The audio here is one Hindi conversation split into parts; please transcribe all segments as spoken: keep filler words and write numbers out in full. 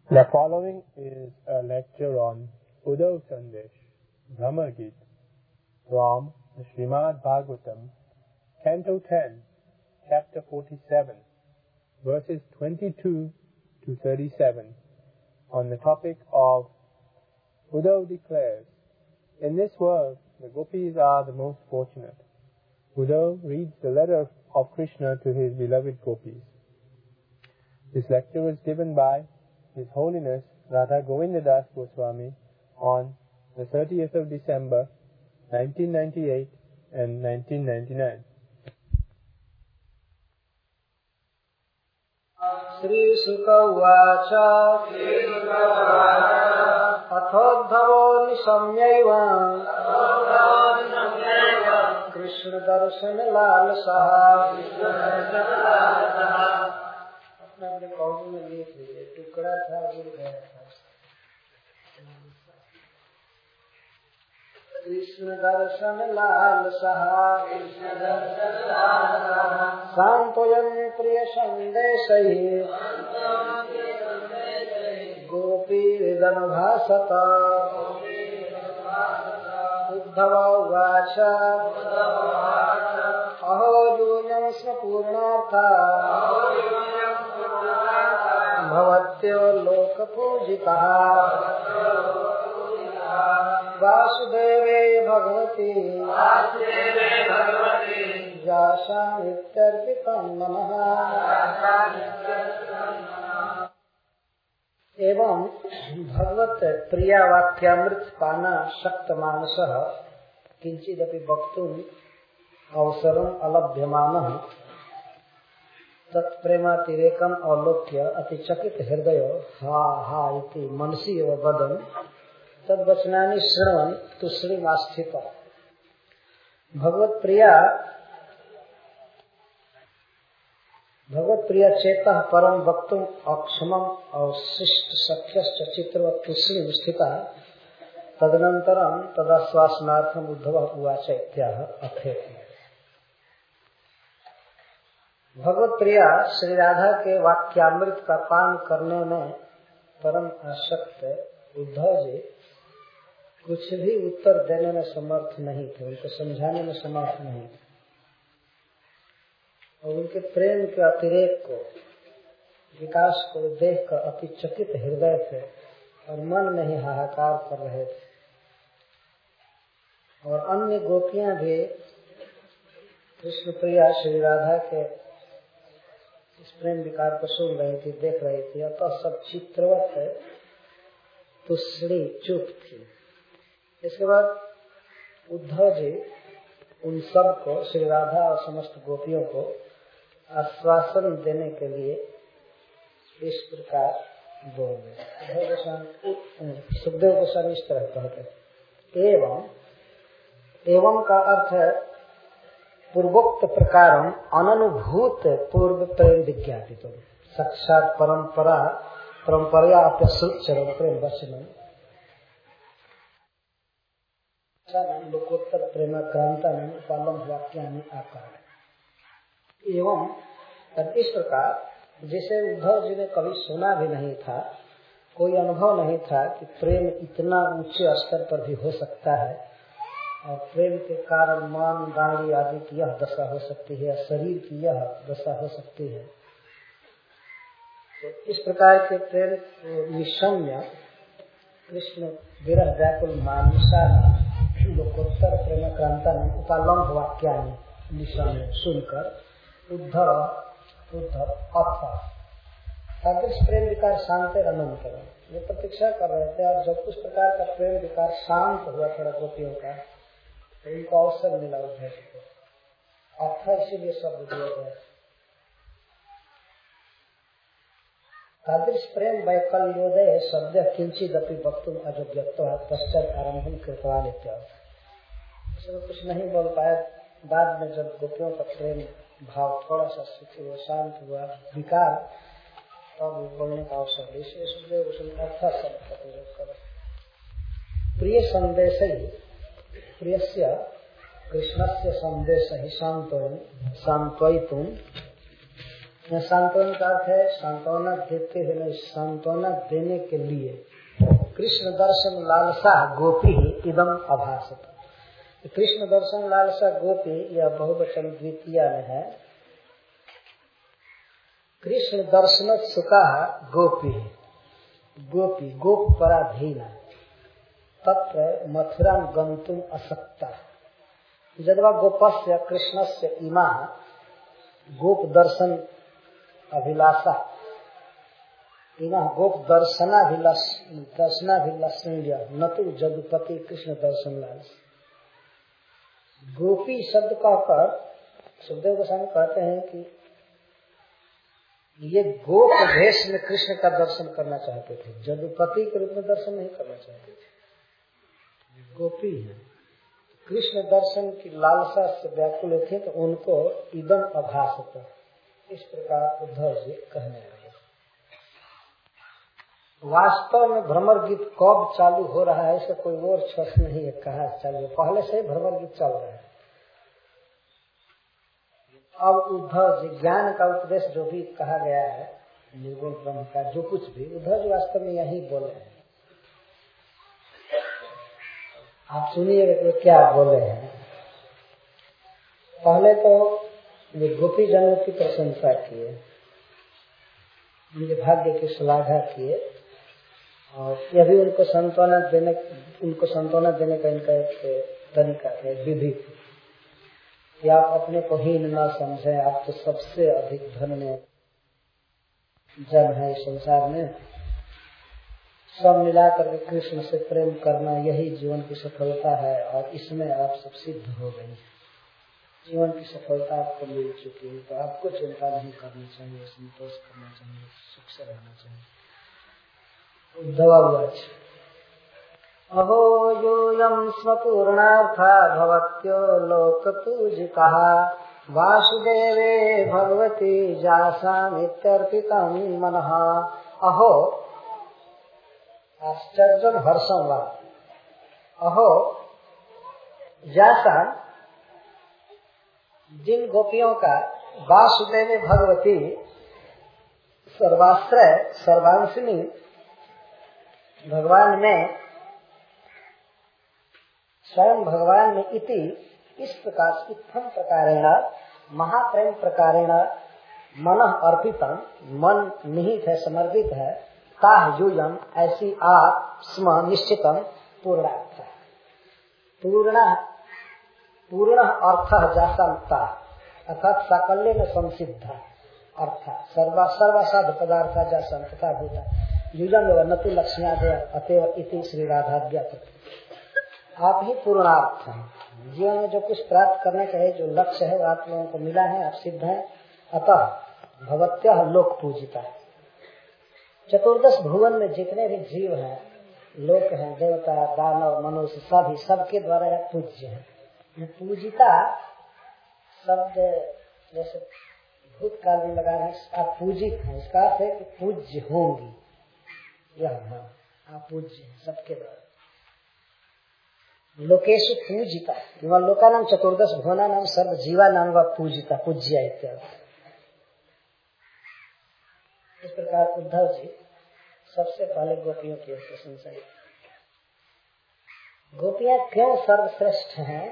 The following is a lecture on Uddhav Sandesh, Brahma Gita, from the Srimad Bhagavatam, Canto ten, Chapter forty-seven, verses twenty-two to thirty-seven, on the topic of Uddhav declares, in this world the gopis are the most fortunate. Uddhav reads the letter of Krishna to his beloved gopis. This lecture was given by His Holiness Radha Govindadas Goswami on the thirtieth of December, nineteen ninety-eight and nineteen ninety-nine. Shri Sukha Uvacha Athodhavo Nisamyaiva Krishna Darshan Lal Saha अपने अपने कॉपी में लिख लीजिए टुकड़ा था गिर गया था कृष्ण दर्शन लाल सहा सांत्वयन् प्रिय संदेशैः गोपीर्गण भासत उद्धव उवाच अहो यूयं स्मपूर्णार्था भवत्यो लोकपूजितः वासुदेवे भगवती जाशामित्यर्पितं नमः। एवं भगवत प्रिया वाक्यामृत पाना शक्त मानसः किंचिदपि वक्तुम् अवसरम् अलभ्यमानः तत्प्रेमातिरेकम् अवलोक्य अतिचकित हृदय हा हा इति मनसि एव वदन् तद्वचनानि शृण्वन् तुष्णीमास्थितः। भगवत प्रिया भगवत प्रिया चेतः परम वक्तुम् अक्षमम् अवशिष्ट सख्यश्च चित्रवत् तुष्णीं स्थितः। तदनन्तरं तदाश्वासनार्थम् उद्धवः उवाच इत्याह अथेति। भगवत प्रिया श्री राधा के वाक्यामृत का पान करने में परम आसक्त उद्धव जी कुछ भी उत्तर देने में समर्थ नहीं थे, उनको समझाने में समर्थ नहीं थे और उनके प्रेम के अतिरेक को विकास को देखकर अति चकित हृदय थे और मन में ही हाहाकार कर रहे थे। और अन्य गोपियां भी कृष्ण प्रिया श्री राधा के इस प्रेम विकार को सुन रही थी, देख रही थी, अतः सब चित्रवत तुष्णी चुप थी। इसके बाद उद्धव जी उन सब को श्री राधा और समस्त गोपियों को आश्वासन देने के लिए इस प्रकार बोल रहे। सुखदेव गोस्वामी इस तरह कहते एवं एवं का अर्थ है पूर्वोक्त प्रकारम अननुभूत पूर्व प्रेम विज्ञापित साक्षात परंपरा परंपरा अप्यसुचरम प्रेम वचन लोकोत्तर प्रेमाक्रांता में पालम वाक्यानि आकार। एवं इस प्रकार जैसे उद्धव जी ने कभी सुना भी नहीं था, कोई अनुभव नहीं था कि प्रेम इतना ऊंचे स्तर पर भी हो सकता है और प्रेम के कारण मान दाढ़ी आदि की यह दशा हो सकती है, शरीर की यह दशा हो सकती है। तो इस प्रकार के प्रेम निशम्य कृष्ण विरह व्याकुल मानसा लोकोत्तर प्रेमाक्रांता में उपालंब वाक्यानि निशम्य सुनकर उद्धव उद्धव अथ तादृश प्रेम विकार शांत अनंतर ये प्रतीक्षा कर रहे थे। और जब उस प्रकार का प्रेम विकार शांत हुआ थोड़ा गोपियों का तो उनको अवसर मिला उद्धव को अथ इसीलिए शब्द दिया गया। तादृश प्रेम वैकल्योदय शब्द किंचिदपि वक्तुम अयोग्यत्वात् पश्चात आरंभम कृतवान इत्यादि। इसमें कुछ नहीं बोल पाया। बाद में जब गोपियों का प्रेम भाव थोड़ा सा सुखी हुआ, शांत हुआ, विकार, तब बोलने का अवसर है। इसलिए सुखदेव उसमें अर्थ शब्द का प्रयोग करें। प्रिय संदेश प्रियस्य कृष्णस्य संदेश ही सांत्वयितुम सांत्वना का अर्थ है सांत्वना देते हुए नहीं, सांत्वना देने के लिए। कृष्ण दर्शन लालसा गोपी इदम अभासत। कृष्ण दर्शन लालसा गोपी यह बहुवचन द्वितीय में है। कृष्ण दर्शन सुखा गोपी, गोपी गोप पराधीन तत्र मथुरा गंतुम असक्ता। यद्वा गोपस्य कृष्णस्य इमा गोप दर्शन अभिलाषा, इमा गोप दर्शनाभिलाष दर्शनाभिलाषणीय न तो जदुपति कृष्ण दर्शन लालस। गोपी शब्द कहकर सुखदेव गोस्वामी कहते हैं कि ये गोप भेष में कृष्ण का दर्शन करना चाहते थे, जदुपति के रूप में दर्शन नहीं करना चाहते थे। गोपी है, कृष्ण दर्शन की लालसा से व्याकुल थे तो उनको इदम अभासत, इस प्रकार उद्धव जी कहने लगे। वास्तव में भ्रमर गीत कब चालू हो रहा है इसका कोई और स्पष्ट नहीं है, कहा चालू, पहले से भ्रमर गीत चल रहा है। अब उद्धव जी ज्ञान का उपदेश जो भी कहा गया है निर्गुण ब्रह्म का, जो कुछ भी उद्धव जी वास्तव में यही बोले हैं। आप सुनिए तो क्या बोले हैं। पहले तो ये गोपी जनों की प्रशंसा किए, उनके भाग्य की श्लाघा किए और यह भी उनको सांत्वना देने उनको सांत्वना देने का इनका एक तरीका है, विधि कि आप अपने को हीन न समझें, आप तो सबसे अधिक धन्य जन है इस संसार में। सब मिलाकर के कृष्ण से प्रेम करना यही जीवन की सफलता है और इसमें आप सब सिद्ध हो गए। जीवन की सफलता आपको मिल चुकी है तो आपको चिंता नहीं करनी चाहिए, संतोष करना चाहिए, सुख से रहना चाहिए। उद्धवाच अहो यूयं स्वपूर्णार्था भवत्यो लोकपूजितः वासुदेवे भगवती जासामित्यर्पितं मनः। अहो आश्चर्यं हर्षं वा, अहो जासा जिन गोपियों का वासुदेव भगवती सर्वाश्रय सर्वांशिनी भगवान में स्वयं भगवान में इति इस प्रकार इत्थम प्रकारेण महाप्रेम प्रकारेण मन अर्पितम मन निहित है समर्पित है ताह यूयम ऐसी आप स्म निश्चितम पूर्णार्थ पूर्ण पूर्ण अर्थ जासंता अर्थात साकल्य में संसिद्ध अर्थ सर्वा सर्वसाध पदार्थ जासंता भूता युजम न तो लक्ष्यादय अतएव इति श्री राधाज्ञा। आप ही पूर्णार्थ हैं। जीवन में जो कुछ प्राप्त करने का है जो लक्ष्य है वो आप लोगों को मिला है, आप सिद्ध हैं। अतः भगवत्या लोक पूजिता। चतुर्दश भुवन में जितने भी जीव हैं, लोक हैं, देवता दानव मनुष्य सभी सबके द्वारा यह पूज्य है। पूजिता शब्द जैसे भूतकाल में लगा रहे हैं, आप पूजित हैं, इसका अर्थ है कि पूज्य होंगी। यह आप पूज्य हैं सबके द्वारा। लोकेशु पूजिता वह लोका नाम चतुर्दश भुवना नाम सर्व जीवा नाम व पूजिता पूज्य इत्यादि। इस प्रकार उद्धव जी सबसे पहले गोपियों की प्रशंसा। गोपियां क्यों सर्वश्रेष्ठ हैं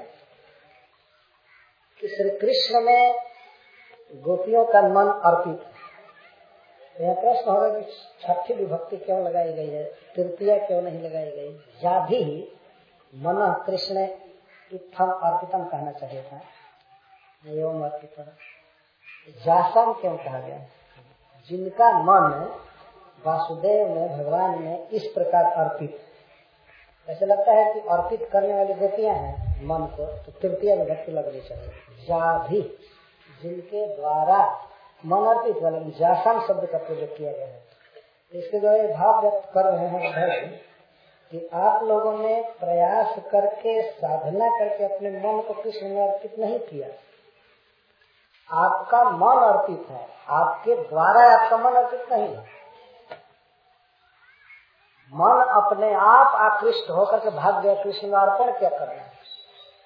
कि श्री कृष्ण में गोपियों का मन अर्पित है। यह प्रश्न होगा कि छठी विभक्ति क्यों लगाई गई है, तृतीया क्यों नहीं लगाई गई। या भी मन कृष्ण इत्थम अर्पितम कहना चाहिए था, एवं अर्पितम। जासम क्यों कहा गया, जिनका मन वासुदेव में भगवान में इस प्रकार अर्पित। ऐसे लगता है कि अर्पित करने वाली गोपियां हैं मन को, तो तृतीय विभक्ति लगनी चाहिए। जा भी जिनके द्वारा मन अर्पित वाले जासम शब्द का प्रयोग किया गया है। इसके द्वारा भाव व्यक्त कर रहे हैं कि आप लोगों ने प्रयास करके साधना करके अपने मन को कृष्ण में अर्पित नहीं किया। आपका मन अर्पित है, आपके द्वारा आपका मन अर्पित नहीं है। मन अपने आप आकृष्ट होकर के भाग गया कृष्ण में अर्पण क्या करना है।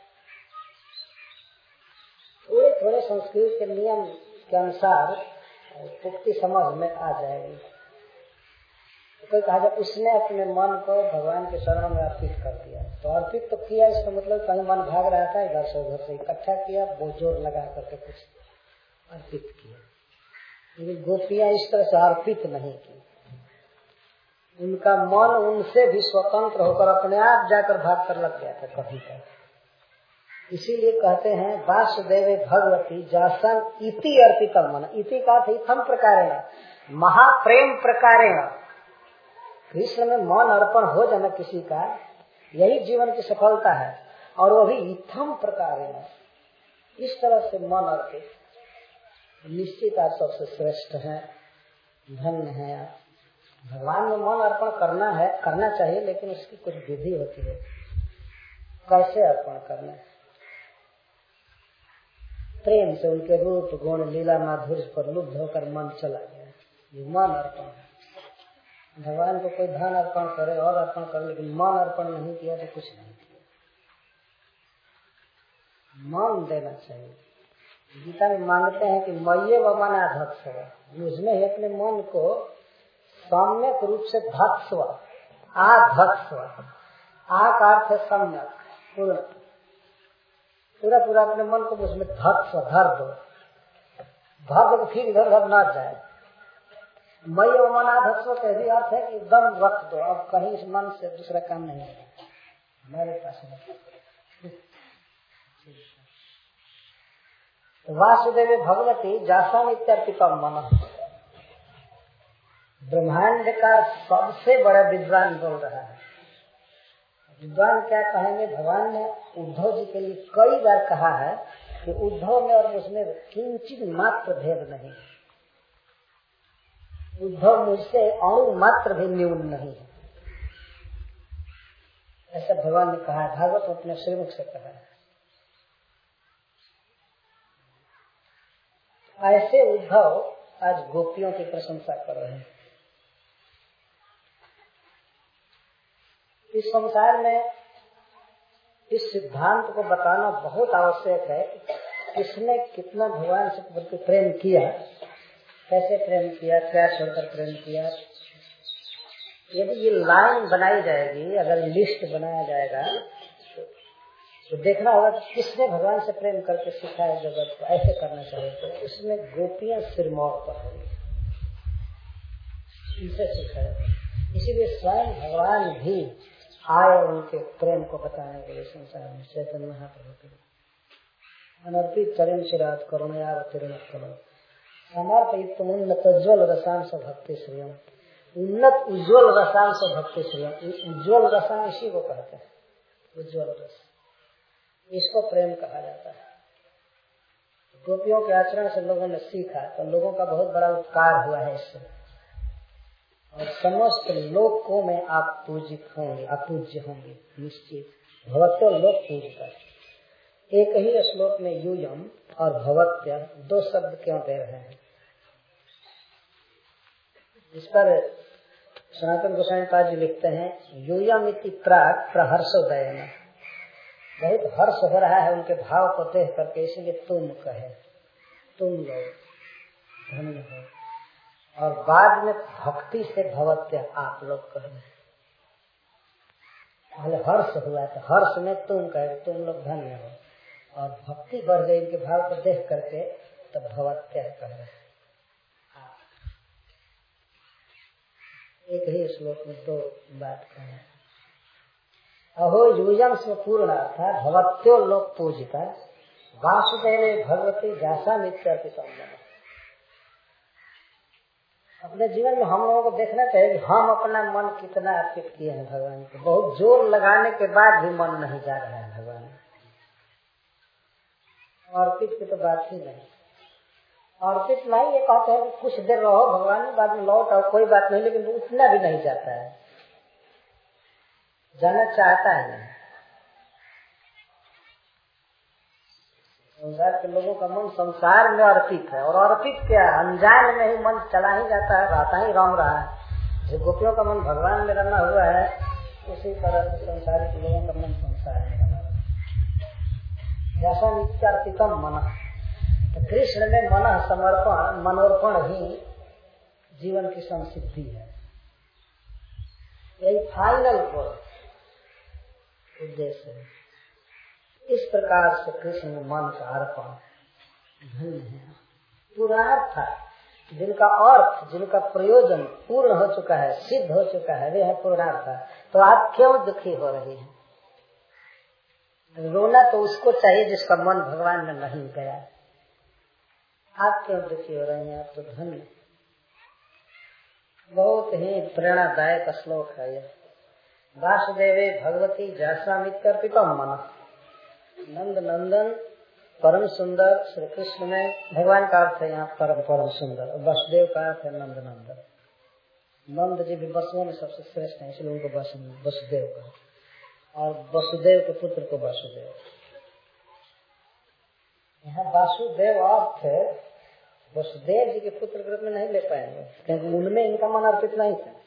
थोड़े थोड़े संस्कृत के नियम के अनुसार पुख्ती समझ में आ जाएगी। तो कोई कहा जब उसने अपने मन को भगवान के शरण में अर्पित कर दिया, तो अर्पित तो किया, इसका मतलब कहीं मन भाग रहा था, इधर से उधर से इकट्ठा किया, बोझोर लगा करके कुछ अर्पित किया। लेकिन गोपियां इस तरह से अर्पित नहीं की, उनका मन उनसे भी स्वतंत्र होकर अपने आप जाकर भाग कर लग गया था कभी तक। इसीलिए कहते हैं वासुदेव भगवती जासन इति अर्पितम मन। इति का अर्थ इथम प्रकारेण, महाप्रेम प्रकारेण। कृष्ण में मन अर्पण हो जाना किसी का, यही जीवन की सफलता है। और वो भी इथम प्रकारेण, इस तरह से मन अर्पित, निश्चित आप सबसे श्रेष्ठ है, धन्य है। भगवान में मन अर्पण करना है, करना चाहिए, लेकिन उसकी कुछ विधि होती है। कैसे अर्पण करना है? प्रेम से उनके रूप गुण लीला माधुर्य पर लुब्ध होकर मन चला गया, ये मन अर्पण है। भगवान को कोई धन अर्पण करे और अर्पण करे, लेकिन मन अर्पण नहीं किया तो कुछ नहीं किया। मन देना चाहिए। गीता में मांगते हैं कि मय्ये व मनाधत्स्व, मुझमें ही अपने मन को सम्यक रूप से धत्स्व, आधत्स्व, आ का अर्थ है सम्यक, पूर्ण, पूरा पूरा अपने मन को उसमें धत्स्व धर दो, धर दो फिर इधर उधर न जाए। मय्ये व मनाधत्स्व का भी अर्थ है कि एकदम रख दो, अब कहीं इस मन से दूसरा काम नहीं है हमारे पास। वासुदेव भगवती जासन इत्यर्पितम मन। ब्रह्मांड का सबसे बड़ा विद्वान बोल रहा है। विद्वान क्या कहेंगे? भगवान ने उद्धव जी के लिए कई बार कहा है कि उद्धव में और मुझमें किंचित मात्र भेद नहीं, उद्धव मुझसे अणु मात्र भी न्यून नहीं है, ऐसा भगवान ने कहा है। भागवत अपने श्रीमुख से कहा है। ऐसे उद्धव आज गोपियों की प्रशंसा कर रहे हैं। इस संसार में इस सिद्धांत को बताना बहुत आवश्यक है, किसने कितना भगवान से प्रेम किया, कैसे प्रेम किया, क्या छोड़कर प्रेम किया। यदि ये लाइन बनाई जाएगी, अगर लिस्ट बनाया जाएगा, तो देखना होगा कि किसने भगवान से प्रेम करके सिखाया जगत को ऐसे करना चाहिए। तो उसमें गोपियां सिरमौर पर इसे सिखाया। इसीलिए स्वयं भगवान भी आए उनके प्रेम को बताने के लिए संसार में। चैतन्य महाप्रभु के अनर्पित चरण शिरात करुणयावतीर्ण करो समर्पित उन्नत उज्ज्वल रसांश भक्ति श्रियम। उन्नत उज्ज्वल रसांश भक्ति श्रियम। उज्ज्वल रसांश इसी को कहते हैं, उज्ज्वल रस, इसको प्रेम कहा जाता है। गोपियों के आचरण से लोगों ने सीखा, तो लोगों का बहुत बड़ा उपकार हुआ है इससे, और समस्त लोकों में आप पूजित होंगे, अपूज्य होंगे निश्चित। भवत्यो लोक पूजिता। एक ही श्लोक में यूयम और भवत्य दो शब्द क्यों दे रहे हैं? इस पर सनातन गोस्वामी पाद जी लिखते हैं, यूयम इति प्राक प्रहर्षोदय में, बहुत हर्ष हो रहा है उनके भाव को देख करके, इसलिए तुम कहे, तुम लोग धन्य हो। और बाद में भक्ति से भवत्य आप लोग कहे। पहले हर्ष हुआ तो हर्ष में तुम कहे, तुम लोग धन्य हो, और भक्ति बढ़ गई इनके भाव को देख करके, तो भवत्य कहे। एक ही श्लोक में दो बात कहे। अहो यूयम स्वपूर्ण था भवत्यो लोक पूजिता वासुदेव भगवती जासा मित्यर्पितम। अपने जीवन में हम लोगों को देखना चाहिए कि हम अपना मन कितना अर्पित किए हैं भगवान को। बहुत जोर लगाने के बाद भी मन नहीं जा रहा है भगवान, अर्पित की तो बात ही नहीं। अर्पित नहीं, ये कहते हैं कि कुछ देर रहो भगवान, बाद में लौट आओ, कोई बात नहीं, लेकिन उतना भी नहीं जाता है, जाना चाहता है नहीं। संसार के लोगों का मन संसार में अर्पित है, और अर्पित क्या, अनजान में ही मन चला ही जाता है, रहता ही रम रहा है। जो गोपियों का मन भगवान में रमा हुआ है, उसी तरह से संसार के लोगों का मन संसार में रमा हुआ है। जैसा नित्यार्पितम मन, तो कृष्ण में मन समर्पण मनोर्पण ही जीवन की संसिद्धि है। यही फाइनल गोल उद्देश्य है। इस प्रकार से कृष्ण में मन का अर्पण धन्य है। पूर्णार्थ जिनका अर्थ जिनका प्रयोजन पूर्ण हो चुका है, सिद्ध हो चुका है, वे है पूर्णार्थ। तो आप क्यों दुखी हो रही हैं? रोना तो उसको चाहिए जिसका मन भगवान में नहीं गया। आप क्यों दुखी हो रहे हैं? आप तो धन्य। बहुत ही प्रेरणादायक श्लोक है यह। वासुदेवे भगवती जास्वामित्यर्पितम मन। नंद नंदन परम सुंदर श्री कृष्ण में भगवान का अर्थ है यहाँ परम परम सुंदर। वसुदेव का अर्थ है नंद नंदन। नंद जी भी वसुओं में सबसे श्रेष्ठ है, इसलिए उनको वसुदेव का, और वसुदेव के पुत्र को वासुदेव। यहाँ वासुदेव अर्थ वसुदेव जी के पुत्र के रूप में नहीं ले पाएंगे, क्योंकि उनमें इनका मन अर्पित नहीं था।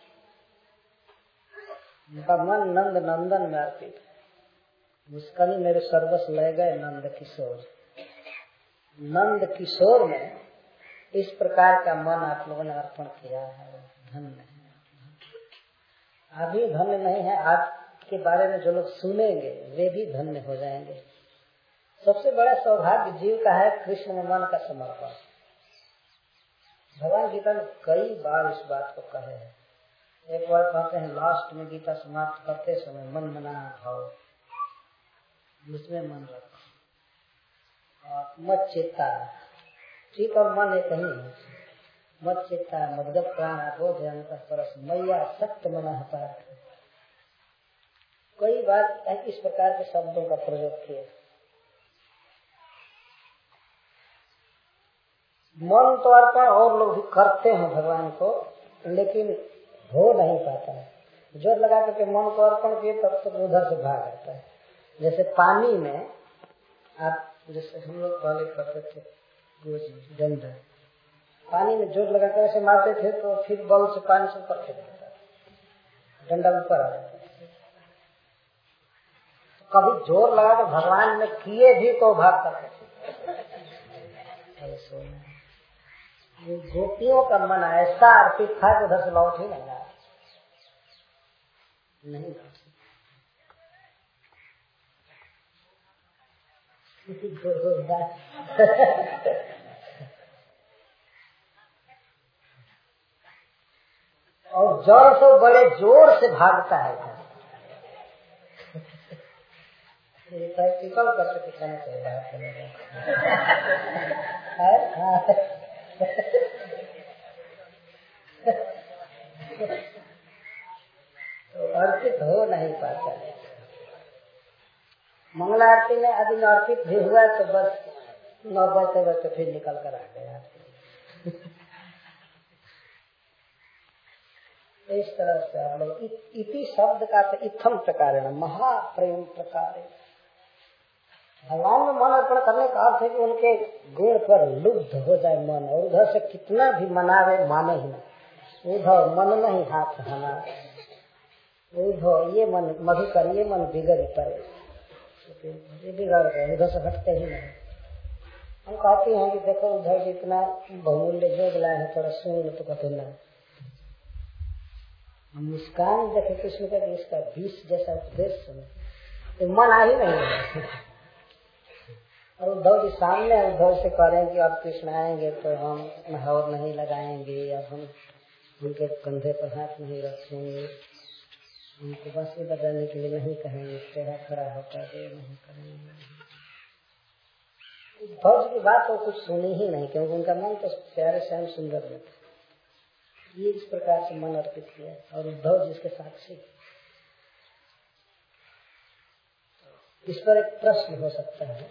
इनका मन नंद नंदन में अर्पित है। मुस्कानी मेरे सर्वस्व ले गए नंद किशोर। नंद किशोर में इस प्रकार का मन आप लोगों ने अर्पण किया है, धन्य है। अभी धन्य नहीं है, आपके बारे में जो लोग सुनेंगे वे भी धन्य हो जाएंगे। सबसे बड़ा सौभाग्य जीव का है कृष्ण में मन का समर्पण। भगवान गीता में कई बार इस बात को कहे हैं। एक बार कहते हैं लास्ट में गीता समाप्त करते समय मन मना भाव, उसमें मन रखो और मत चेता। ठीक और मन एक ही है। मत चेता मदगत प्राण बोध परस मैया सत्य मना पाठ। कई बार इस प्रकार के शब्दों का प्रयोग किया। मन तो अर्पण और लोग भी करते हैं भगवान को, लेकिन हो नहीं पाता है। जोर लगा करके मन को अर्पण किए तब तक उधर से भाग आता है। जैसे पानी में आप, जैसे हम लोग पहले करते थे डंडा, पानी में जोर लगा कर ऐसे मारते थे तो फिर बल से पानी से ऊपर फेंक देता, डंडा ऊपर आ जाता। कभी जोर लगा कर भगवान में किए भी तो भागता है। गोपियों का मन ऐसा अर्पित था कि उधर से लौट ही नहीं रहा, नहीं और जोर से बड़े जोर से भागता है। प्रैक्टिकल करके दिखाना चाहिए। तो अर्पित हो नहीं पाता है। मंगला आरती में अभी अर्पित भी हुआ तो बस नौ बजते बजते फिर निकल कर आ गया। इस तरह से आप लोग इति शब्द का तो इत्थम प्रकार है, महाप्रेम प्रकार है। भगवान में मन अर्पण करने का अर्थ है कि उनके गुण पर लुब्ध हो जाए मन, और उधर से कितना भी मनावे माने ही नहीं। उधर मन नहीं हाथ हना, उधर ये मन मधुकर ये मन बिगड़ पड़े, ये बिगड़ गए, उधर से हटते ही नहीं। हम कहते हैं कि देखो उधर जितना बहुमूल्य जोग लाए हैं थोड़ा सुन लो, तो कहते ना। हम मुस्कान देखे कृष्ण का कि इसका बीस जैसा उपदेश सुने तो मन आ ही नहीं है। और उद्धव जी सामने उद्धव से कह रहे हैं कि अब कृष्ण आएंगे तो हम और नहीं लगाएंगे, अब हम उनके कंधे पर हाथ नहीं रखेंगे, उनको बस ये बदलने के लिए नहीं कहेंगे, टेढ़ा खड़ा होकर ये नहीं करेंगे। उद्धव जी की बात तो कुछ सुनी ही नहीं, क्योंकि उनका मन तो प्यारे श्याम सुंदर में था। ये इस प्रकार से मन अर्पित किया और उद्धव जी इसके साक्षी। इस पर एक प्रश्न हो सकता है,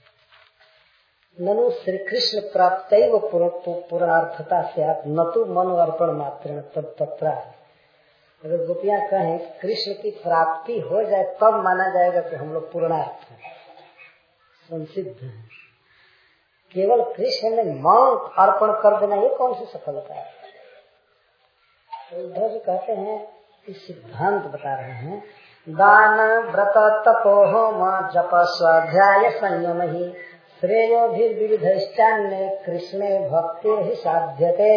ननु श्री कृष्ण प्राप्त पूर्णार्थता से आप न तो मन अर्पण मात्र तब तत्रा। अगर गोपियां कहें कृष्ण की प्राप्ति हो जाए तब माना जाएगा कि हम लोग पूर्णार्थ हैं, संसिद्ध हैं। केवल कृष्ण में मन अर्पण कर देना ये कौन सी सफलता है? तो उद्धव जी कहते हैं, इस सिद्धांत बता रहे हैं, दान व्रत तपो होम जप स्वाध्याय संयम ही श्रेयो भी विविधश्चान्य कृष्णे भक्ति ही साध्यते।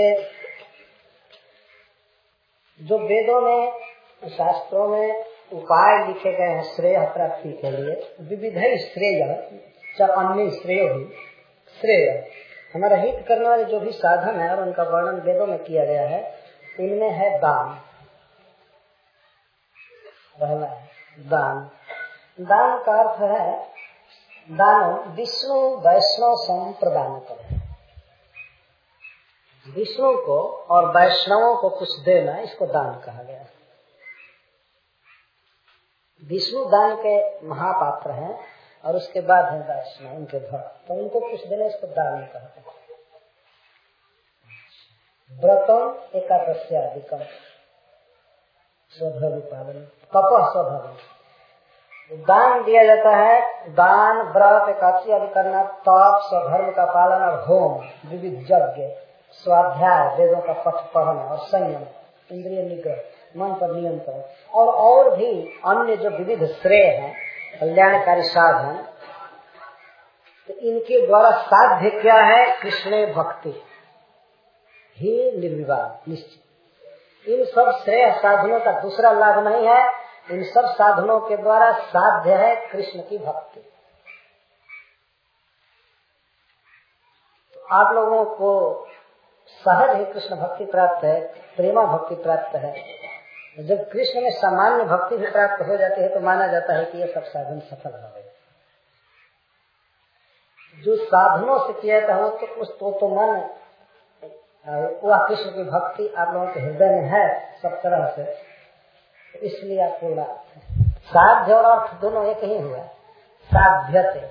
जो वेदों में शास्त्रों में उपाय लिखे गए हैं श्रेय प्राप्ति के लिए, विविध श्रेय चाहे अन्य श्रेय भी श्रेय हमारा हित करने वाले जो भी साधन है और उनका वर्णन वेदों में किया गया है, उनमें है दान। पहला है दान। दान का अर्थ है दान विष्णु वैष्णव संप्रदान करें, विष्णु को और वैष्णवों को कुछ देना, इसको दान कहा गया। विष्णु दान के महापात्र हैं और उसके बाद है वैष्णव उनके भक्त, तो उनको कुछ देना इसको दान कहते हैं। व्रतम एकादश्यादिकम स्वधर्म पालन तपः स्वधर्म, दान दिया जाता है। दान व्रत एकादशी आदि करना, तप स्वधर्म का पालन और होम विविध यज्ञ स्वाध्याय वेदों का पठ पढ़ना और संयम इंद्रिय निग्रह मन पर नियंत्रण और और भी अन्य जो विविध श्रेय हैं कल्याणकारी साधन, तो इनके द्वारा साध्य क्या है? कृष्ण भक्ति ही निर्विवाद निश्चित। इन सब श्रेय साधनों का दूसरा लाभ नहीं है, इन सब साधनों के द्वारा साध्य है कृष्ण की भक्ति। तो आप लोगों को सहज ही कृष्ण भक्ति प्राप्त है, प्रेमा भक्ति प्राप्त है। जब कृष्ण में सामान्य भक्ति भी प्राप्त हो जाती है तो माना जाता है कि ये सब साधन सफल हो गए। जो साधनों से किया जाता है तो कुछ तो, तो मन वह कृष्ण की भक्ति आप लोगों के हृदय में है सब तरह से, तो इसलिए आपको साध्य और अर्थ दोनों एक ही हुआ, साध्यते।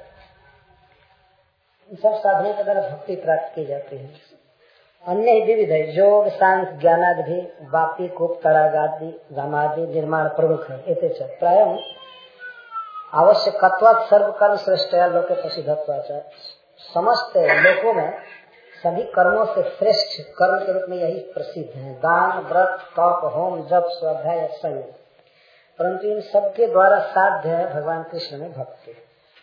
इन सब साधनों के द्वारा भक्ति प्राप्त की जाती है। अन्य ही विविध है, योग सांख्य ज्ञानादि भी वापी कूप तड़ागादि रामादि निर्माण प्रमुख है। एते च प्राय आवश्यकत्वात् सर्व कर्म श्रेष्ठया लोके प्रसिद्धत्वात्, समस्त लोकों में सभी कर्मों से श्रेष्ठ कर्म के रूप में यही प्रसिद्ध है, दान व्रत तप होम जप स्वाध्याय संयम। परंतु इन सबके द्वारा साध्य है भगवान कृष्ण में भक्ति।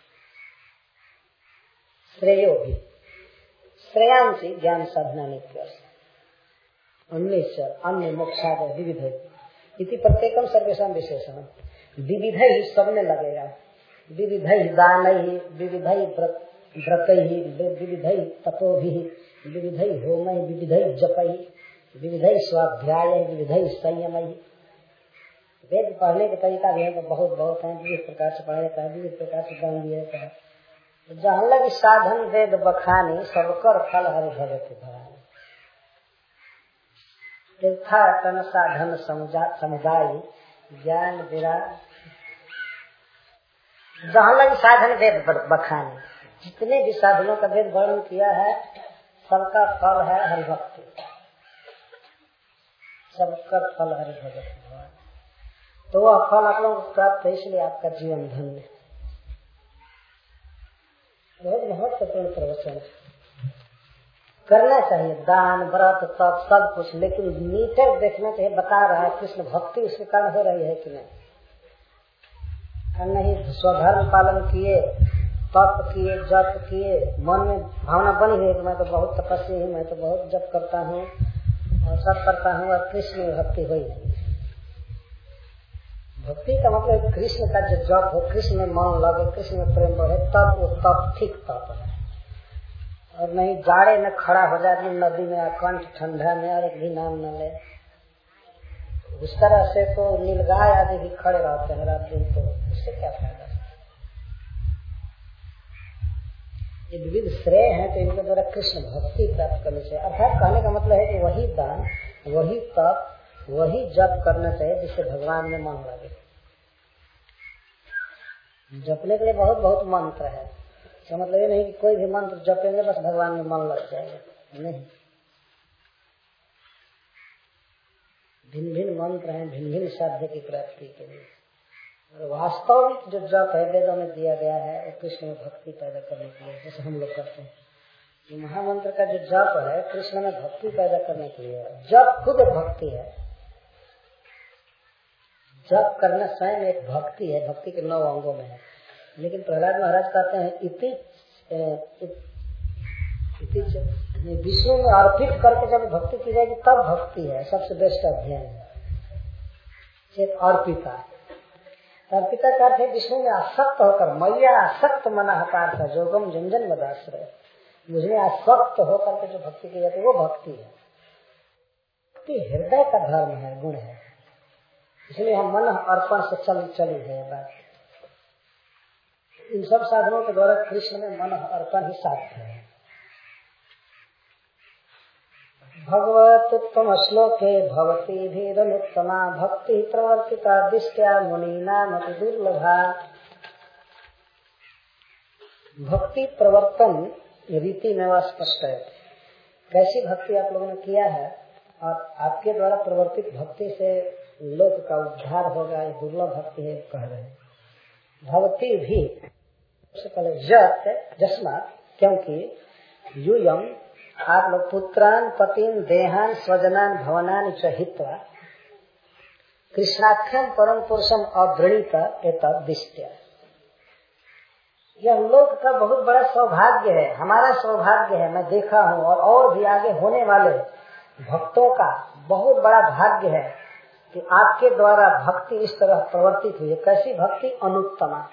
श्रेयो भी श्रेयांसी ज्ञान साधना नित्य अन्य अन्य मोक्षादय विविध इति प्रत्येकम सर्वेशम विशेषण। विविध ही सब में लगेगा, विविध ही दान ही विविध ही व्रत ही विविध ही तपो भी विविध ही होम ही विविध ही जप ही विविध ही स्वाध्याय विविध ही संयम ही। वेद पढ़ने के तरीका भी है तो बहुत बहुत है, विविध प्रकार से पढ़ा जाता है, विविध प्रकार से दान दिया जाता है। जहाँ लगी साधन वेद बखानी सबकर फल हरि भगति भरानी। तीर्थाटन साधन समुदाय ज्ञान विराट, जहाँ लगी साधन वेद बखानी, जितने भी साधनों का वेद वर्णन किया है सबका फल है हरिभक्ति, सबका फल हरि भगति भरानी। तो वह फल आप लोगों को प्राप्त है, इसलिए आपका जीवन धन्य। बहुत महत्वपूर्ण प्रवचन करना चाहिए, दान व्रत तप सब कुछ, लेकिन मीटर देखना चाहिए। बता रहा है कृष्ण भक्ति उसके कारण हो रही है कि नहीं, नहीं स्वधर्म पालन किए, तप किए, जप किए, मन में भावना बनी हुई कि मैं तो बहुत तपस्वी हूँ, मैं तो बहुत जप करता हूँ और सब करता हूँ, और कृष्ण में भक्ति हुई है। भक्ति का मतलब कृष्ण का जो जप हो, कृष्ण में मन लगे, कृष्ण में प्रेम बढ़े, तब वो तप ठीक तप है। और नहीं जाड़े में खड़ा हो जाए नदी में अकंठ ठंडा में और एक भी नाम न ले, उस तरह से तो नीलगाय आदि भी खड़े रहते हैं रात दिन, तो उससे क्या फायदा। ये विविध श्रेय है तो इनके द्वारा कृष्ण भक्ति प्राप्त करनी चाहिए। अर्थात कहने का मतलब है कि वही दान वही तप वही जप करना चाहिए जिससे भगवान में मन लगे। जपने के लिए बहुत बहुत मंत्र है, इसका मतलब ये नहीं कि कोई भी मंत्र जपेंगे बस भगवान में मन लग जाएगा, नहीं। भिन्न भिन्न मंत्र हैं भिन्न भिन्न साध्य की प्राप्ति के लिए। और वास्तविक जो जप है वेदों में दिया गया है वो कृष्ण में भक्ति पैदा करने के लिए, जैसे हम लोग करते हैं। ये महामंत्र का जो जप है कृष्ण में भक्ति पैदा करने के लिए। जप खुद एक भक्ति है, जप करना स्वयं एक भक्ति है, भक्ति के नौ अंगों में है। लेकिन प्रहलाद महाराज कहते हैं इति विष्णु में अर्पित करके जब भक्ति की जाएगी तब भक्ति है, सबसे बेस्ट अध्ययन है। चेत अर्पिता, अर्पिता का अर्थ है विष्णु में आसक्त होकर, मैया आसक्त मना हकार था जोगम जंजन मदाश्रय, मुझे आसक्त होकर के जो भक्ति की जाती है वो भक्ति है। भक्ति हृदय का धर्म है, गुण है, इसलिए हम मन अर्पण से चल चली है बात। इन सब साधनों के द्वारा कृष्ण में मन अर्पण ही साध्य है। भगवत उत्तम श्लोके भवती भेदनुत्तमा भक्ति प्रवर्तिता दृष्टया मुनीनाम अति दुर्लभा। भक्ति प्रवर्तन रीति में वह स्पष्ट है, कैसी भक्ति आप लोगों ने किया है और आपके द्वारा प्रवर्तित भक्ति से लोक का उद्धार होगा, ये दुर्लभ भक्ति है कह रहे हैं। भक्ति भी सबसे पहले जत जस्मा, क्योंकि यूयम आप लोग पुत्रान पतिन देहान स्वजनान भवनान च हित्वा कृष्णाख्यम परम पुरुषम अवृणीत एतद् दिष्ट्या। यह लोक का बहुत बड़ा सौभाग्य है, हमारा सौभाग्य है। मैं देखा हूँ और और भी आगे होने वाले भक्तों का बहुत बड़ा भाग्य है कि आपके द्वारा भक्ति इस तरह प्रवर्तित हुई है। कैसी भक्ति? अनुत्तमा।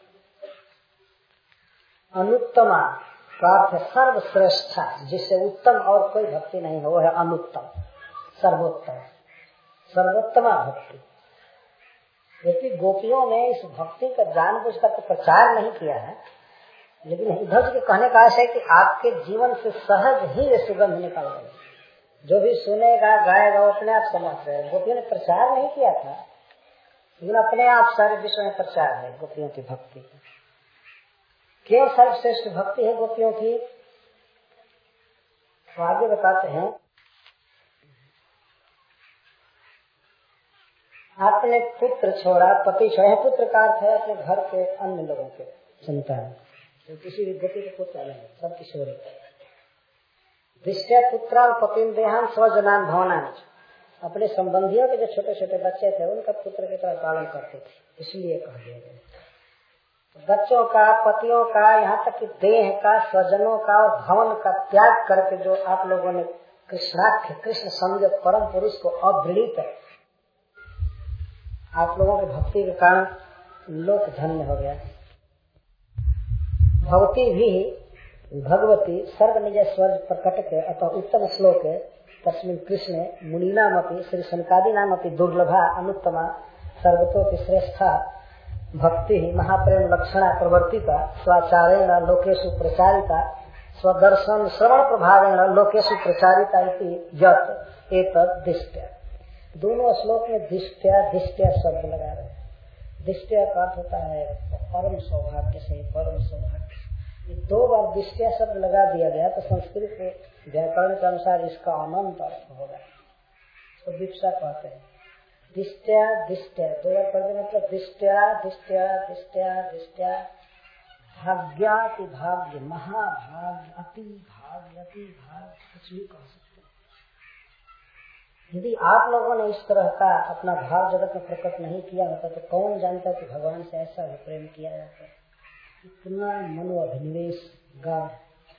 अनुत्तमा का अर्थ सर्वश्रेष्ठा, जिससे उत्तम और कोई भक्ति नहीं हो, वो है अनुत्तम, सर्वोत्तम, सर्वोत्तमा भक्ति। क्योंकि गोपियों ने इस भक्ति का जानबूझकर तो प्रचार नहीं किया है, लेकिन उद्धव जी के कहने का आशय है कि आपके जीवन से सहज ही ये सुगंध निकल गई। जो भी सुनेगा गाएगा वो अपने आप समझ रहे। गोपियों ने प्रचार नहीं किया था, लेकिन अपने आप सारे विश्व में प्रचार है गोपियों की भक्ति। क्यों सर्वश्रेष्ठ भक्ति है गोपियों की? तो आगे बताते हैं, आपने पुत्र छोड़ा, पति छोड़ा। पुत्र का अर्थ है अपने घर के अन्य लोगों के संतान, तो किसी भी गोपी के पुत्र नहीं, सब किशोरी। दृष्टया पुत्रा पतिन देहान स्वजनान भवनान, अपने संबंधियों के जो छोटे छोटे बच्चे थे उनका पुत्र की तरह पालन करते थे, इसलिए कह दिया गया। बच्चों का, पतियों का, यहाँ तक कि देह का, स्वजनों का और भवन का त्याग करके जो आप लोगों ने कृष्णाख्य कृष्ण समझ परम पुरुष को अवृणीत, आप लोगों की भक्ति के कारण लोक धन्य हो गया। भक्ति भी भगवती सर्व निज स्वर्ग प्रकट के अतः उत्तम श्लोक है तस्मिन् कृष्ण मुनीनामपि श्री सनकादि नामपि दुर्लभा अनुत्तमा सर्वतोपि श्रेष्ठा भक्ति महाप्रेम लक्षणा प्रवर्तिता स्वाचारेण लोकेषु प्रचारिता स्वदर्शन श्रवण प्रभावेण लोकेषु प्रचारिता इति यत् एतद् दिष्ट्या। दोनों श्लोक में दिष्ट्या दिष्ट्या शब्द लगा रहे हैं। दिष्ट्या का अर्थ होता है परम सौभाग्य से, परम सौभाग्य। ये दो बार दिष्ट्या शब्द लगा दिया गया तो संस्कृत के व्याकरण के अनुसार इसका अनंत अर्थ होगा, तो दीक्षा कहते हैं। दिष्ट्या दिष्ट्या दो बार पढ़ते मतलब दिष्ट्या दिष्ट्या दिष्ट्या दिष्ट्या भाग्याति भाग्य, महाभाग्य, अति भाग्य, अति भाग्य, कुछ भी कह सकते हैं। यदि आप लोगों ने इस तरह का अपना भाव जगत में प्रकट नहीं किया होता तो कौन जानता कि भगवान से ऐसा भी प्रेम किया जाता है। इतना मनोअभिनिवेश गाढ़।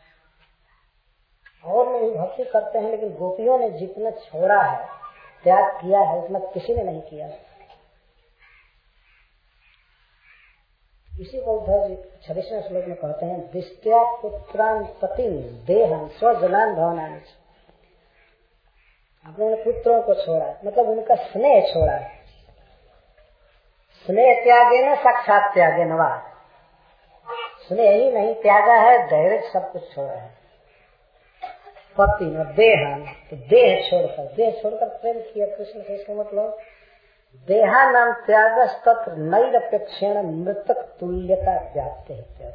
और लोग भक्ति करते हैं, लेकिन गोपियों ने जितना छोड़ा है, त्याग किया है, उतना किसी ने नहीं किया। इसी को उद्धव जी छब्बीसवें श्लोक में कहते हैं, दिष्ट्या पुत्रान पतिन देहन स्वजनान भवनान। आपने पुत्रों को छोड़ा, मतलब उनका स्नेह छोड़ा। स्नेह त्यागे न साक्षात त्यागे नवा, स्नेह ही नहीं त्यागा है, डायरेक्ट सब कुछ छोड़ा है। पति न देहन, तो देह छोड़कर, देह छोड़कर प्रेम किया कृष्ण से। इसका मतलब देहा नाम त्याग तत्र नैरपेक्षेण मृतक तुल्यता व्याप्त है।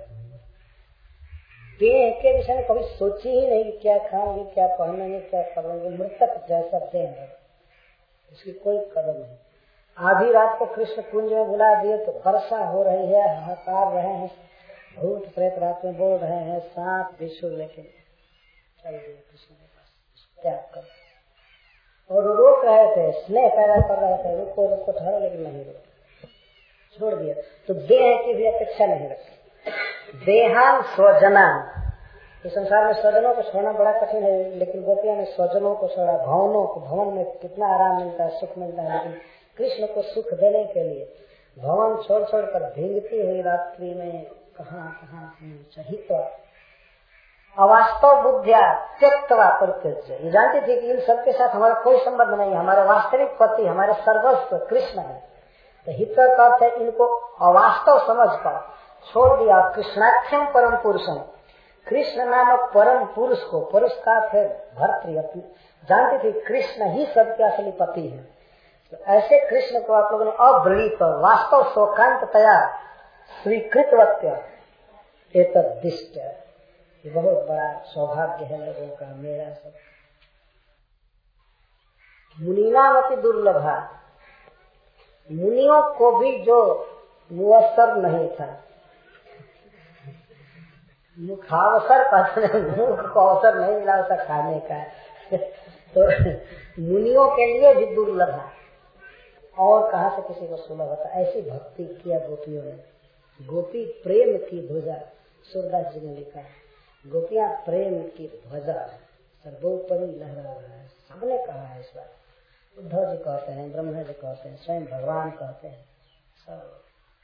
देह के विषय में कभी सोची ही नहीं कि क्या खाएंगे, क्या पहनेंगे, क्या करेंगे। मृतक जैसा देह है, इसकी कोई कदर नहीं। आधी रात को कृष्ण कुंज में बुला दिए तो वर्षा हो रही है, हाहाकार रहे हैं, भूत प्रेत रात में बोल रहे हैं, सांप विषु, लेकिन चल दिए कृष्ण के पास, त्याग कर। और रोक रहे थे, स्नेह पैदा कर रहे थे, रुको रुको ठहरो, लेकिन नहीं रुको, छोड़ दिया। तो देह की भी अपेक्षा नहीं रखी। देहान स्वजनान, इस संसार में स्वजनों को छोड़ना बड़ा कठिन है, लेकिन गोपियों ने स्वजनों को छोड़ा। भवनों को, भवन में कितना आराम मिलता है, सुख मिलता है, लेकिन कृष्ण को सुख देने के लिए भवन छोड़ छोड़ कर भींगती हुई रात्रि में कहाँ कहाँ सहित अवास्तव बुद्धिया त्यक्तवा परित्यज्य। ये जानती थी कि इन सबके साथ हमारा कोई संबंध नहीं है, हमारे वास्तविक पति, हमारे सर्वस्व कृष्ण है। तो हित का अर्थ है इनको अवास्तव समझ कर छोड़ दिया। कृष्णाख्यम परम पुरुषम, कृष्ण नामक परम पुरुष को, पुरुष का है भर्तृ, जानती थी कृष्ण ही सबके असली पति है। तो ऐसे कृष्ण को आप लोगों ने अवृणीत वास्तव शोकांततया स्वीकृतवत्य एतद्दिष्ट, ये बहुत बड़ा सौभाग्य है लोगों का, मेरा सब। मुनीनामपि दुर्लभा, मुनियों को भी जो मुअस्सर नहीं था, मुखावसर कहते, मुख को अवसर नहीं मिला उसका खाने का, तो मुनियों के लिए भी दुर्लभ है। और कहाँ से किसी को सुलभ होता, ऐसी भक्ति किया गोपियों ने। गोपी प्रेम की ध्वजा, सूरदास जी ने लिखा है, गोपियां प्रेम की ध्वजा सर्वोपरि लहरा रहा है। सबने कहा है इस बार, उद्धव जी कहते हैं, ब्रह्मा जी कहते हैं, स्वयं भगवान कहते हैं सब।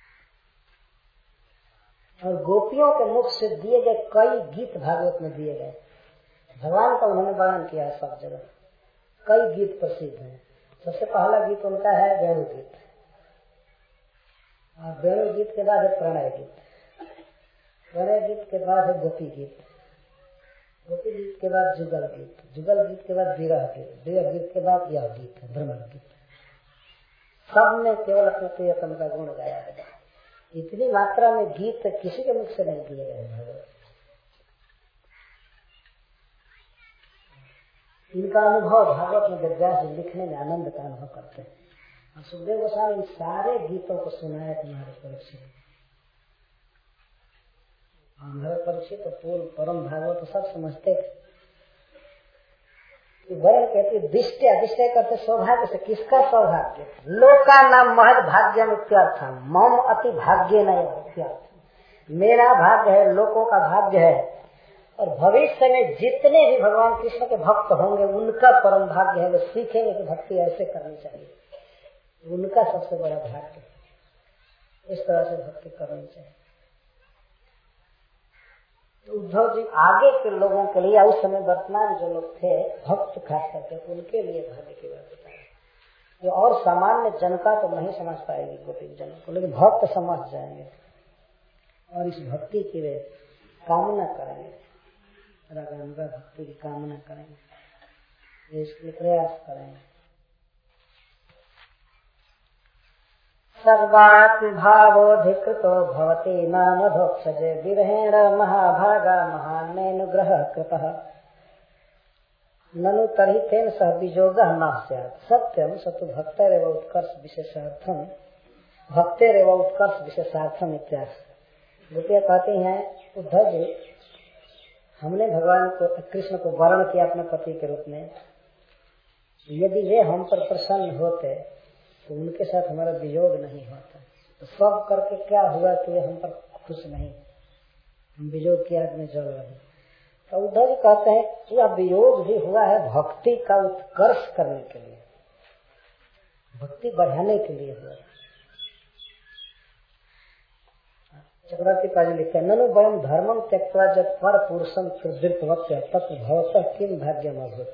और गोपियों के मुख से दिए गए कई गीत भागवत में दिए गए, भगवान का उन्होंने वर्णन किया है सब जगह। कई गीत प्रसिद्ध हैं। सबसे पहला गीत उनका है वेणु गीत, और वेणु गीत के बाद है प्रणय गीत, प्रणय गीत के बाद है गोपी गीत, गोपी गीत के बाद जुगल गीत, जुगल गीत के बाद विरह गीत, विरह गीत के बाद यह गीत है भ्रमर गीत। सब ने केवल अपने प्रियतम का गुण गाया है। इतनी मात्रा में गीत किसी के मुख से नहीं दिए गए भगवान। इनका अनुभव भागवत में वेदव्यास जी लिखने में आनंद का अनुभव करते हैं। और सुखदेव गोस्वामी इन सारे गीतों को सुनाए तुम्हारे परीक्षित, हमारे परीक्षित तो पूर्ण परम भागवत सब समझते थे। वर्ण कहते दिष्टया, दिष्टया करते सौभाग्य से। किसका सौभाग्य? लोका नाम महद भाग्यम इत्यर्थ, मम अति भाग्य न इत्यर्थ। मेरा भाग्य है, लोगों का भाग्य है, और भविष्य में जितने भी भगवान कृष्ण के भक्त होंगे उनका परम भाग्य है। वे सीखेंगे कि भक्ति ऐसे करनी चाहिए, उनका सबसे बड़ा भाग्य, इस तरह से भक्ति करनी चाहिए। तो उद्धव जी आगे के लोगों के लिए, उस समय वर्तमान जो लोग थे भक्त खास करके, उनके लिए भाग्य की बात बताई, जो और सामान्य जनता तो नहीं समझ पाएगी गोपी जन को, लेकिन भक्त समझ जाएंगे और इस भक्ति की वे कामना करेंगे, रागानुगा भक्ति की कामना करेंगे, इसके लिए प्रयास करेंगे। सर्वात्मभावोऽधिकृतो भवति नामधोक्षजे विरहेण महाभागा महान्नेनुग्रह कृतः ननु तर्हि तेन सह वियोगः न स्यात्। सत्यं सतु भक्तेरेव उत्कर्ष विशेषार्थम, भक्तेरेव उत्कर्ष विशेषार्थम इत्यास। गोपियाँ कहती हैं, उद्धव जी हमने भगवान को, कृष्ण को वर्ण किया अपने पति के रूप में, यदि वे हम पर प्रसन्न होते तो उनके साथ हमारा वियोग नहीं होता। तो सब करके क्या हुआ कि वे हम पर खुश नहीं, हम वियोग की आग में जल रहे। तो उद्धव जी कहते हैं कि यह वियोग भी हुआ है भक्ति का उत्कर्ष करने के लिए, भक्ति बढ़ाने के लिए हुआ। चक्रवर्ती पाजी लिखते हैं, ननु वयम धर्मम त्यक्त्वा जब पर पुरुषम सुदृतवत्य तत् भवतः किम भाग्यम अभूत।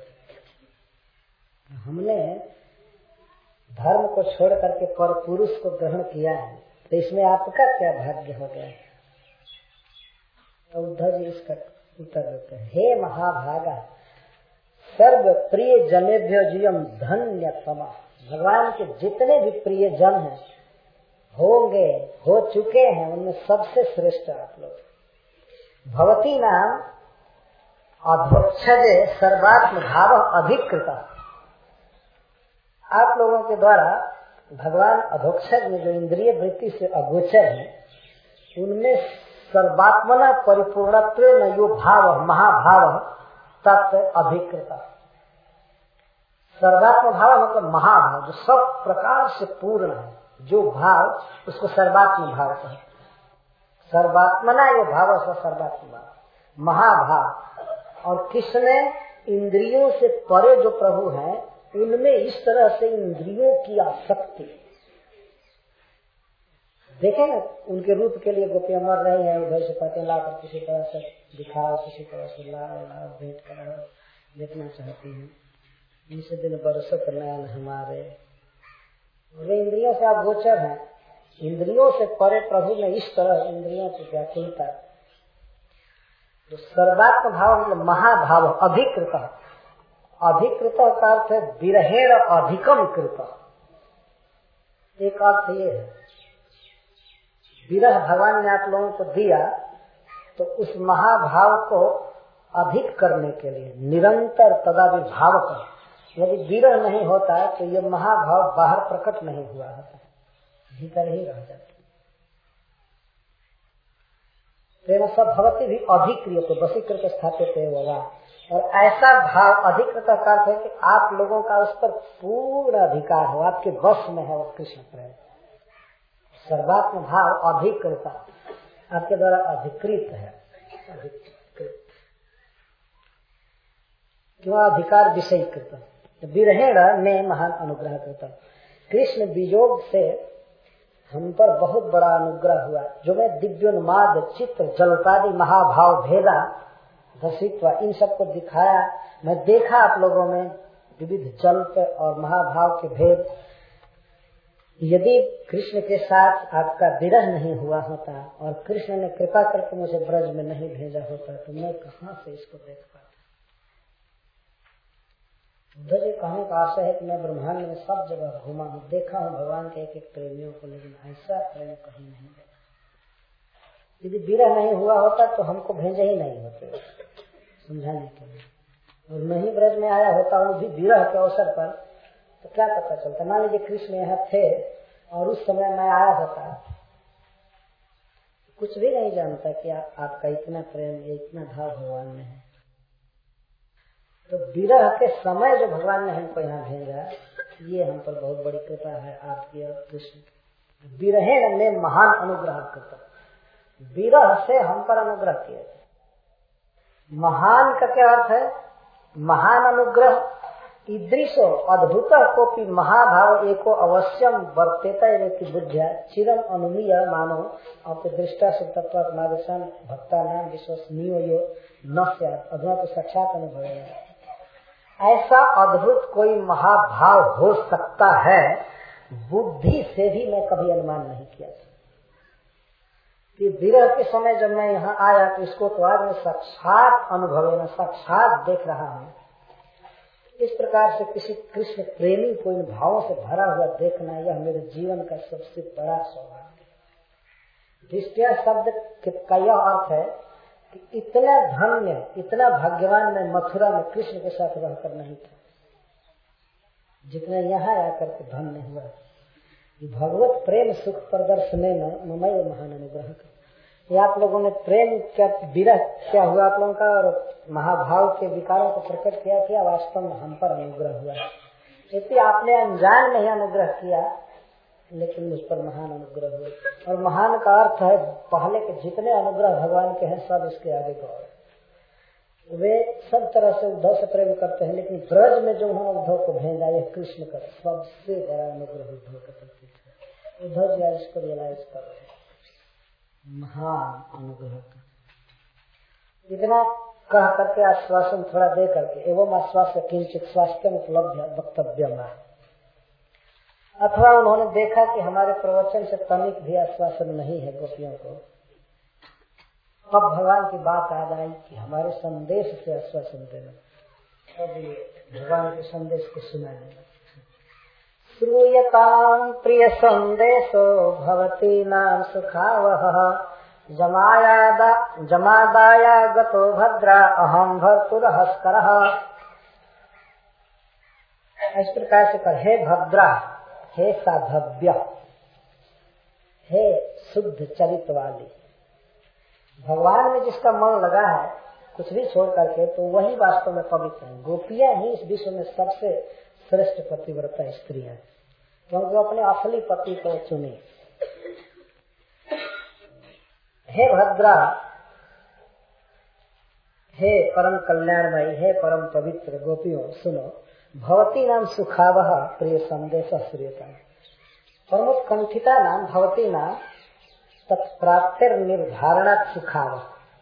हमने धर्म को छोड़ करके पर पुरुष को ग्रहण किया है, तो इसमें आपका क्या भाग्य हो गया। तो उद्धव जी इसका उत्तर देते हैं, हे महाभागा सर्व प्रिय जनेभ्यो जीवम धन्यतमा। भगवान के जितने भी प्रिय जन हैं, होंगे, हो चुके हैं, उनमें सबसे श्रेष्ठ आप लोग। भवती नाम अधोक्षजे सर्वात्म भाव अभिकृता। आप लोगों के द्वारा भगवान अधोक्षज में जो इंद्रिय वृत्ति से अगोचर है, उनमें सर्वात्मना परिपूर्णत्व न यो भाव महाभाव तत्व अभिकृता। सर्वात्म भाव मतलब महाभाव, जो सब प्रकार से पूर्ण है, जो भाव उसको सर्वात्म भाव कहते हैं। सर्वात्मना ये भाव स्व सर्वात्मा महाभाव। और किसने इंद्रियों से परे जो प्रभु हैं उनमें इस तरह से इंद्रियों की आसक्ति। देखें ना, उनके रूप के लिए गोपियां मर रही हैं, उधर से कहते ला कर किसी तरह से दिखाओ, किसी तरह से ला ला भेंट करो, देखना चाहती हैं। इनसे दिन बरसों का नयन हमारे, वे इंद्रियों से आप गोचर हैं। इंद्रियों से परे प्रभु ने इस तरह इंद्रियों की व्याकुलता। तो सर्वात्म भाव मतलब महाभाव, अधिकृत। अधिकृत का अर्थ है विरहेण अधिकम कृत। एक अर्थ ये है, विरह भगवान ने आप लोगों को दिया तो उस महाभाव को अधिक करने के लिए निरंतर तदाविभाव कर। यदि विरह नहीं होता है तो ये महाभाव बाहर प्रकट नहीं हुआ होता, भीतर ही रह जाता। प्रेम सब भगवती भी अधिक्रिय तो वशीकृत स्थापित होगा। और ऐसा भाव अधिकृत का अर्थ है कि आप लोगों का उस पर पूर्ण अधिकार हो, आपके वश में है वो कृष्ण प्रेम। सर्वात्म भाव अधिकृत, आपके द्वारा अधिकृत है। अधिकृत क्यों? अधिकार विषयीकृत। विरहेण ने महान अनुग्रह कृत। कृष्ण वियोग से हम पर बहुत बड़ा अनुग्रह हुआ। जो मैं दिव्योन्माद चित्र जलपादी महाभाव भेदा दसित्व इन सबको दिखाया, मैं देखा आप लोगों में विविध जल्प और महाभाव के भेद। यदि कृष्ण के साथ आपका विरह नहीं हुआ होता और कृष्ण ने कृपा करके मुझे ब्रज में नहीं भेजा होता तो मैं कहां से इसको देख पाता। उद्धव जी कहने का आशय है कि मैं ब्रह्मांड में सब जगह घूमा हूँ, देखा हूँ भगवान के एक एक प्रेमियों को, लेकिन ऐसा प्रेम कहीं नहीं देखा। यदि विरह नहीं हुआ होता तो हमको भेजे ही नहीं होते समझाने के लिए, और नहीं ब्रज में आया होता हूँ भी विरह के अवसर पर, तो क्या पता चलता। मान लीजिए कृष्ण यहाँ थे और उस समय मैं आया होता, कुछ भी नहीं जानता कि आ, आपका इतना प्रेम, ये इतना भाव भगवान में है। तो विरह के समय जो भगवान ने हमको यहाँ भेजा, ये हम पर बहुत बड़ी कृपा है आपकी और कृष्ण की। विरहेण ने महान अनुग्रह कृत। विरह से हम पर अनुग्रह किया। महान का क्या अर्थ है? महान अनुग्रह ईदृशो अद्भुत कोपी महाभाव एको अवश्यम वर्तेता की बुद्धिया चिरम अनुमीय मानो अपने दृष्टा से तत्वात्मादर्शन भक्ता नाम विश्वसनीय यो न अधुना तो साक्षात अनुभव है। ऐसा अद्भुत कोई महाभाव हो सकता है, बुद्धि से भी मैं कभी अनुमान नहीं किया कि विरह के समय जब मैं यहाँ आया तो इसको तो आज मैं साक्षात अनुभव है, साक्षात देख रहा हूँ। इस प्रकार से किसी कृष्ण प्रेमी को इन भावों से भरा हुआ देखना, यह मेरे जीवन का सबसे बड़ा सौभाग्य है। दृष्टिया शब्द का यह अर्थ है कि इतना धन्य, इतना भाग्यवान मैं मथुरा में कृष्ण के साथ रहकर नहीं था जितना यहाँ आकर के धन्य हुआ। भगवत प्रेम सुख प्रदर्शने में ममय महान अनुग्रह कर। ये आप लोगों ने प्रेम क्या, विरह क्या हुआ आप लोगों का, और महाभाव के विकारों को प्रकट किया किया वास्तव में हम पर अनुग्रह हुआ। यदि आपने अनजान में ही अनुग्रह किया, लेकिन मुझ पर महान अनुग्रह हुआ। और महान का अर्थ है पहले के जितने अनुग्रह भगवान के हैं सब इसके आगे गौर। वे सब तरह से उद्धव से प्रेम करते हैं, लेकिन ब्रज में जो उन्होंने उद्धव को भेजा, यह कृष्ण का सबसे बड़ा अनुग्रह उद्धव का प्रतीक है। उद्धव जी इसको रियलाइज कर रहे हैं, महान अनुग्रह का। इतना कह करके आश्वासन थोड़ा दे करके एवं आश्वासन किंचित स्वास्थ्य उपलब्ध वक्तव्य में, अथवा उन्होंने देखा कि हमारे प्रवचन से तनिक भी आश्वासन नहीं है गोपियों को, तब भगवान की बात याद आई कि हमारे संदेश से आश्वासन देना। तब भगवान के संदेश को सुनाने श्रूयतां प्रिय संदेशो भवती नाम सुखावह जमायादा जमादाया गतो भद्रा अहम भर्तुरहस्करः। इस प्रकार से कर, हे भद्रा, हे साधव्य, हे शुद्ध चरित वाली। भगवान में जिसका मन लगा है कुछ भी छोड़ करके, तो वही वास्तव में पवित्र है। गोपियां ही इस विश्व में सबसे श्रेष्ठ पतिव्रता स्त्री है, क्योंकि वो अपने असली पति को चुने। हे भद्रा, हे परम कल्याणमयी, हे परम पवित्र गोपियों सुनो, भवती नाम सुखावह प्रिय संदेश श्रूयताम्। परमोत्कंठिता नाम भवती नाम तत्प्राप्तिर निर्धारणात् सुखावह।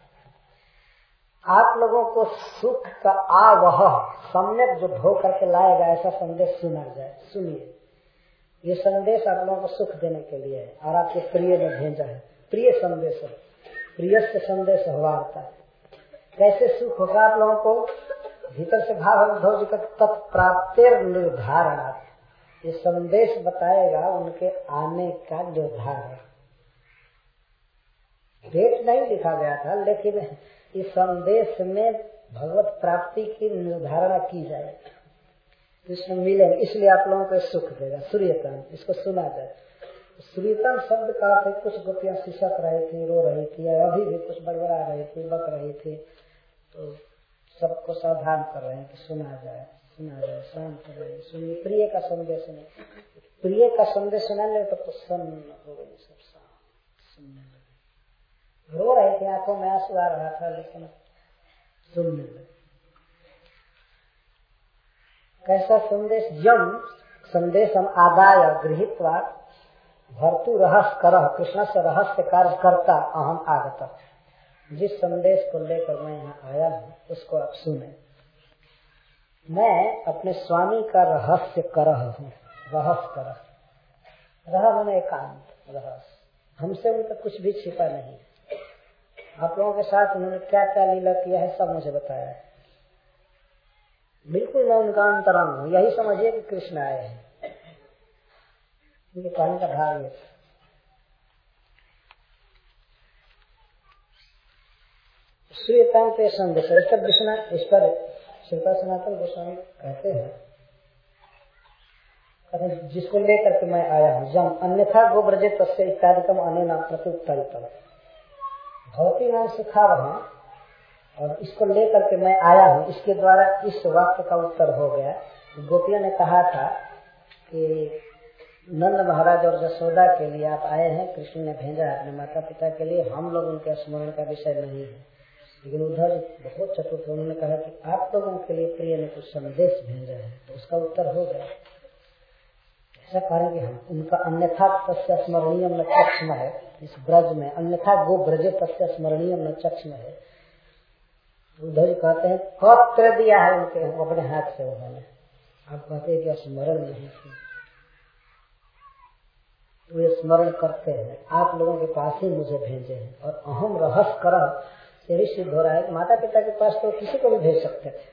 आप लोगों को सुख का आवह सम्यक जो धो करके लाएगा ऐसा संदेश सुना जाए। सुनिए, ये संदेश आप लोगों को सुख देने के लिए है और आपके प्रिय ने भेजा है। प्रिय संदेश है, प्रिय से संदेश वार्ता है। कैसे सुख होगा आप लोगों को? भीतर से भाव उद्धव जी का तत्प्राप्तिर निर्धारण, ये संदेश बताएगा उनके आने का निर्धारण। डेट नहीं लिखा गया था, लेकिन इस संदेश में भगवत प्राप्ति की निर्धारणा की जाएगी, कृष्ण मिलेंगे, इसलिए आप लोगों को सुख देगा। सूर्यतम, इसको सुना जाए। सूर्यतम शब्द का अर्थ कुछ गोपियां सिसक रही थी, रो रही थी, अभी भी कुछ बड़बड़ा रही थी, बक रही थी, तो सबको सावधान कर रहे हैं कि सुना जाए, सुना जाए, शांत रहे, सुनिए। प्रिय का संदेश नहीं, प्रिय का संदेश सुनाने तो प्रसन्न हो गई, सब सुनने लगे। रो रहे थे, आंखों में आंसू आ रहा था, लेकिन सुनने लगे। कैसा संदेश? यम संदेशम आदाय गृहीत्वा भर्तु रहस्य करह कृष्ण से रहस्य कार्य करता अहम आगत। जिस संदेश को लेकर मैं यहाँ आया हूँ उसको आप सुने। मैं अपने स्वामी का रहस्य करह हूँ। रहस्य करह, रह मैंने एकांत रहस्य, हमसे उनका कुछ भी छिपा नहीं। आप लोगों के साथ उन्होंने क्या क्या लीला किया है सब मुझे बताया है। बिल्कुल मैं उनका अंतरंग हूँ, यही समझिए कि कृष्ण आए हैं। उनके कहने का भाव ये। श्रीतांत पे संदेश इस पर इस पर श्रीपा सनातन गोस्वामी कहते हैं, कहते जिसको लेकर के मैं आया हूँ। जम अन्यथा गो ब्रजे तस्य इत्यादिकम अनेन प्रत्युत्तरितम भवती नाम सिखा रहे हैं, और इसको लेकर के मैं आया हूँ, इसके द्वारा इस वाक्य का उत्तर हो गया। गोपियों ने कहा था कि नंद महाराज और यशोदा के लिए आप आए हैं, कृष्ण ने भेजा है अपने माता पिता के लिए, हम लोग उनके स्मरण का विषय नहीं है। लेकिन उधर बहुत चतुर, उन्होंने कहा कि आप लोगों के लिए प्रिय ने कुछ संदेश भेजा है, तो उसका उत्तर हो गया। ऐसा करेंगे हम, उनका अन्यथा तस्य स्मरणीय न चक्षम है, इस ब्रज में अन्यथा गो ब्रजे तस्य स्मरणीय न चक्षम है। उधर कहते हैं पत्र दिया है उनके अपने हाथ से उन्होंने, आप कहते हैं कि स्मरण नहीं थी, तो ये स्मरण करते हैं। आप लोगों के पास ही मुझे भेजे हैं, और अहम रहस्य कर यही सिद्ध हो रहा है। माता पिता के पास तो किसी को भी भेज सकते थे,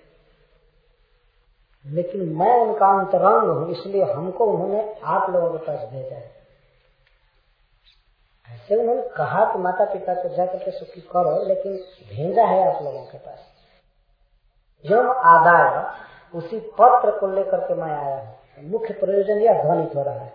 लेकिन मैं उनका अंतरंग हूँ, इसलिए हमको उन्होंने आप लोगों के पास भेजा है। ऐसे उन्होंने कहा कि माता पिता को जाकर के सुखी करो, लेकिन भेजा है आप लोगों के पास। जब आदाय उसी पत्र को लेकर के मैं आया हूँ। मुख्य प्रयोजन यह ध्वनित हो रहा है,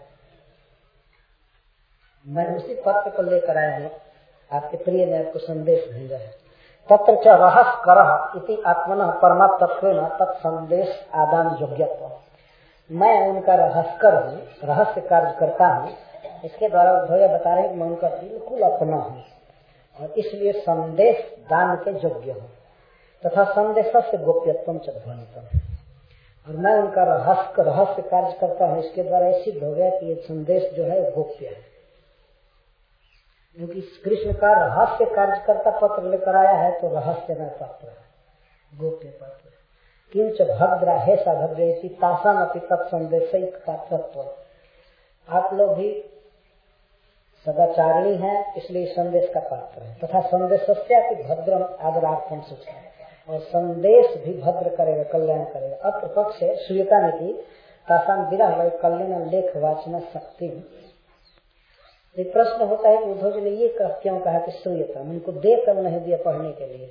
मैं उसी पत्र को लेकर आया हूँ, आपके प्रिय ने आपको संदेश भेजा है। तत्र च रहस्य करह इति आत्मनः परमात्मत्वेन तत्संदेश आदान योग्यत्व। मैं उनका रहस्कर हूँ, रहस्य कार्य करता हूँ। इसके द्वारा उद्धव बता रहे हैं कि मैं उनका बिल्कुल अपना हूँ, और इसलिए संदेश दान के योग्य हूँ। तथा संदेश से गोप्यत्वम च ध्वनितम, और मैं उनका रहस्य रहस्य कार्य करता हूँ। इसके द्वारा ये सिद्ध हो गया कि ये संदेश जो है गोप्य है, क्योंकि कृष्ण का रहस्य कार्यकर्ता पत्र लेकर आया है, तो रहस्य में पत्र है, गोप्य पत्र। किंच भद्रा है सा भद्रे तासान अपनी तत्संदेश का तत्व। आप लोग भी सदाचारिणी हैं, इसलिए संदेश का पात्र है। तथा संदेश की भद्रम आदरार्थम सूचना, और संदेश भी भद्र करेगा, कल्याण करेगा। अत्र पक्ष श्रीयता ने की तासान विरह कल्याण लेख वाचना शक्ति। एक प्रश्न होता है कि उद्धव जी ने ये क्यों कहा कि श्रूयता, उनको देकर नहीं दिया पढ़ने के लिए।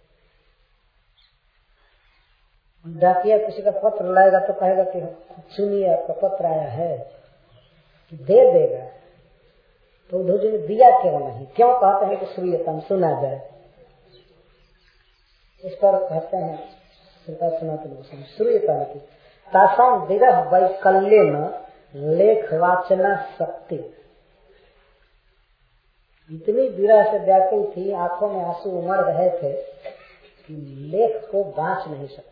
डाकिया किसी का पत्र लाएगा तो कहेगा कि सुनिए आपका पत्र आया है, दे देगा। तो उद्धव जी ने दिया क्यों नहीं, क्यों कहते हैं कि श्रूयता सुना जाए। इस पर कहते हैं सनातन गोस्वामी श्रूयता की तासाम विरह वैकल्येन लेख वाचना शक्ति। इतनी विरह से व्याकुल थी, आंखों में आंसू उमड़ रहे थे कि लेख को बांच नहीं सकती।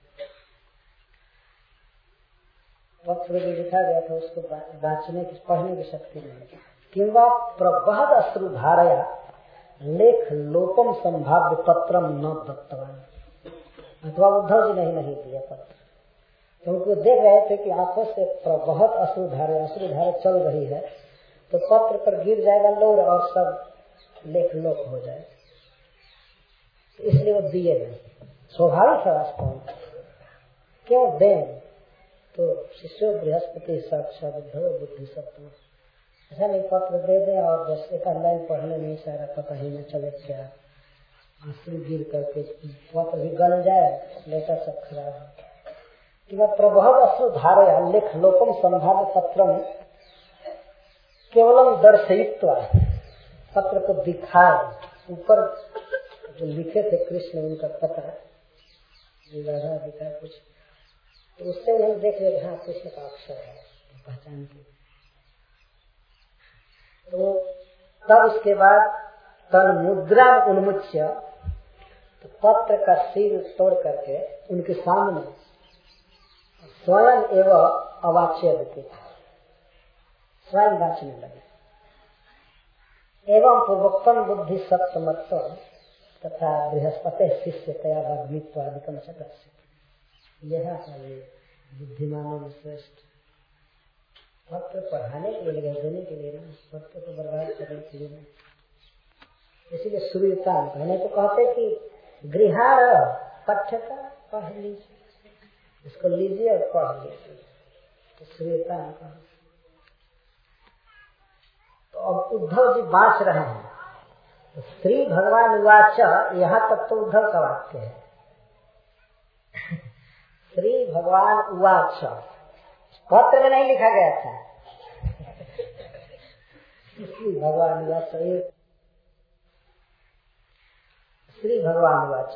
वक्त में लिखा गया था उसको बांचने की, पढ़ने की शक्ति नहीं। किंवा प्रबहद अश्रुधारया लेख लोपम संभाव्य पत्रम न दत्तवान, अथवा उद्धव जी नहीं नहीं दिया पत्र, क्योंकि तो देख रहे थे कि आंखों से प्रबहद अश्रुधारा अश्रुधारा चल रही है, तो पत्र पर गिर जाएगा लोर और सब लेख लोप हो जाए, इसलिए वो दिए नहीं। स्वाभाविक है वास्तव में, क्यों दें? तो शिष्यो बृहस्पति साक्षात उद्धव बुद्धि सत्व, ऐसा नहीं पत्र दे दें और बस एक लाइन पढ़ने में सारा पता ही न चले क्या आंसू गिर करके पत्र भी गल जाए, लेटर सब खराब हो। कि वह प्रबहद अश्रुधारया लेख लोकम संभाव्य पत्रम केवलम दर्शयित्वा, पत्र को दिखाए, ऊपर जो लिखे थे कृष्ण उनका पता राधा दिखा कुछ, तो उससे हम देख रहे हाँ कृष्ण का अक्षर है पहचान के। तो तब उसके बाद तन मुद्रा उन्मुच्य, तो पत्र का सिर तोड़ करके उनके सामने स्वयं एवं अवाच्य देते, स्वयं बांचने लगे। एवं पूर्वोक्तम बुद्धि सप्तमत्व तथा बृहस्पति शिष्य तया भागमित्वादिकम सदस्य, यह बुद्धिमानों में श्रेष्ठ। पत्र पढ़ाने के लिए, देने के लिए, पत्र को बर्बाद करने के लिए नहीं। इसीलिए सुवीरता कहने तो कहते कि गृहार पठ्यता पढ़ लीजिए, इसको लीजिए और पढ़ लीजिए, तो सुवीरता। तो अब उद्धव जी बाँच रहे हैं, तो श्री भगवान उवाच, यहाँ तक तो उद्धव का वाक्य है। श्री भगवान उवाच पत्र में नहीं लिखा गया था, श्री भगवान उवाच, श्री भगवान उवाच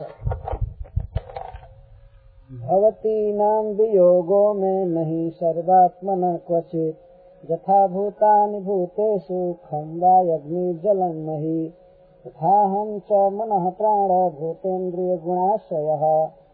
भवतीनां वियोगो में नहीं सर्वात्मन क्वचित्, यथा भूतानि भूतेषु खं वा अग्निर्जलं महि, तथाहं च मनः प्राण भूतेन्द्रिय गुणाश्रयः,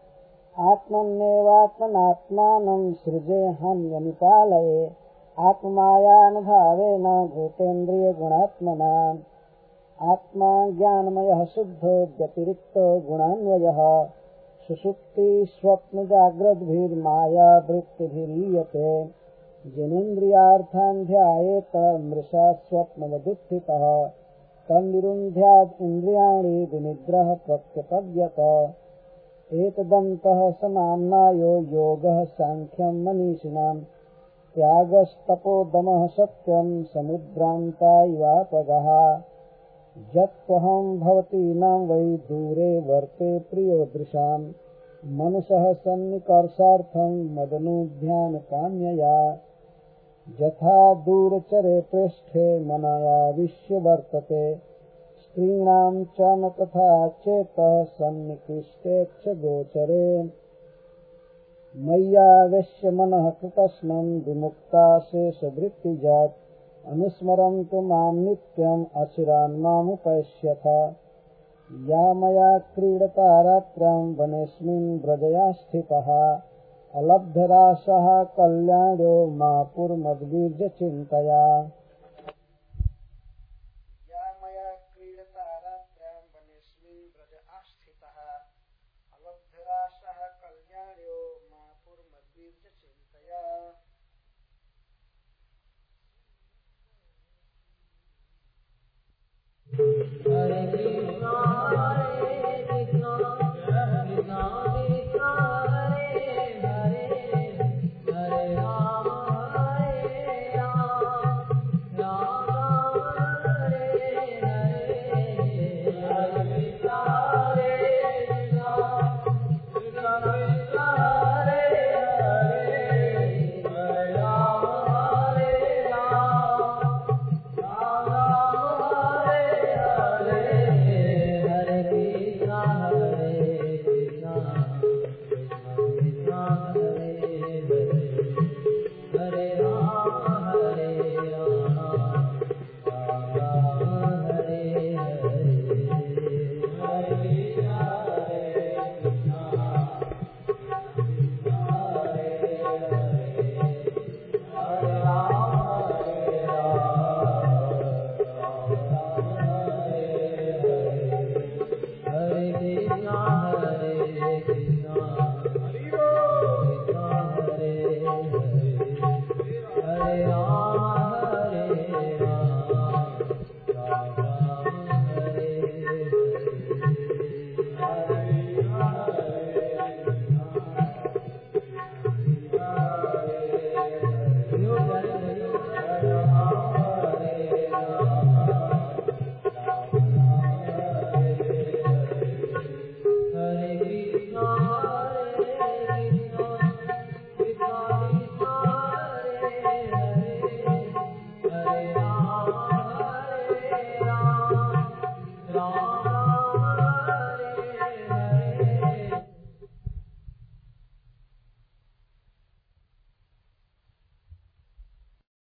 आत्मन्येवात्मनात्मानं सृजेऽहन्यनुपालये, आत्ममायानुभावेन भूतेन्द्रिय गुणात्मना। आत्मा ज्ञानमयः शुद्धो व्यतिरिक्तो गुणान्वयः, सुषुप्ति स्वप्न जाग्रद्भिर्माया वृत्तिभिरीयते, जिनेन्द्रियार्थान् ध्यायेत मृषा स्वप्नवदुत्थितः, तन्निरुन्ध्याद् इन्द्रियाणि विनिद्रः प्रत्यपद्यत। एतदन्तः समाम्नायो योगः सांख्यं मनीषिणां, त्यागस्तपोदमः सत्यं समुद्रान्ता इवापगः। यत्त्वहं भवतीनां वै दूरे वर्ते प्रियोदृशां, मनसः सन्निकर्षार्थं मदनुध्यानकाम्यया, यथा दूरचरे पृष्ठे मनया विश्य वर्तते, स्त्रीणां च न तथा चेतः सन्निकृष्टे च गोचरे। मय्यावेश्य मनः कृतस्नं विमुक्ता शेषवृत्तिजात्, अनुस्मरन्तु मां नित्यम् अचिरान् मामुपैष्यथ। या मया क्रीडता रात्रं वनेऽस्मिन् व्रजया स्थितः, अलब्धराशः कल्याणो मापुर्मद्वीर्यचिन्तया। या मया क्रीडता रात्रं वनेऽस्मिन् व्रजया स्थितः, अलब्धराशः कल्याणो मापुर्मद्वीर्यचिन्तया।